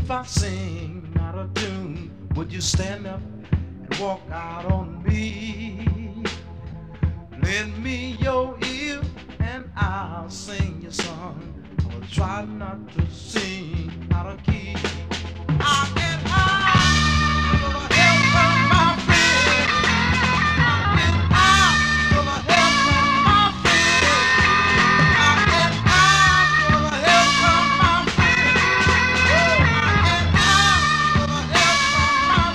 If I sing out of tune, would you stand up and walk out on me? Lend me your ear and I'll sing your song. I will try not to sing out of key. I get high with the help from my friend. I get high with the help from my friend. I get high with the help from my friend. I get high with the help from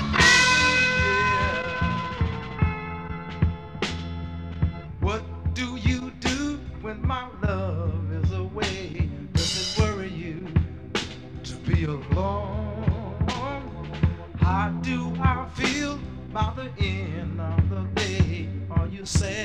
my friend. Yeah. What do you do when my love is away? Does it worry you to be alone? How do I feel by the end of the day? Are you sad?